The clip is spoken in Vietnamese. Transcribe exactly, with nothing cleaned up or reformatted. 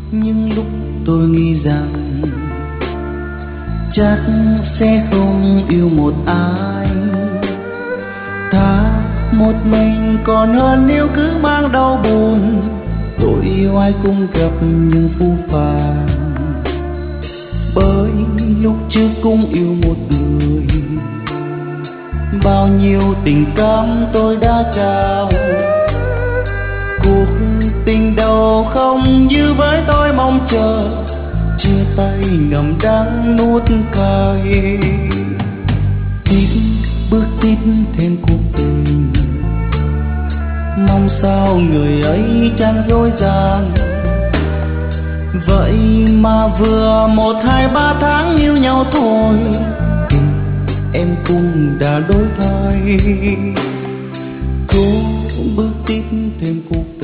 Nhưng lúc tôi nghĩ rằng chắc sẽ không yêu một ai, thà một mình còn hơn nếu cứ mang đau buồn. Tôi yêu ai cũng gặp những phũ phàng, bởi lúc trước cũng yêu một người. Bao nhiêu tình cảm tôi đã trao, cuộc tình đầu không như với tôi mong chờ. Chia tay ngầm đắng nuốt cay, tiếp bước tiếp thêm cuộc tình. Mong sao người ấy chẳng dối gian, vậy mà vừa một hai ba tháng yêu nhau thôi, tình em cũng đã đổi thay. Cố bước tiếp thêm cuộc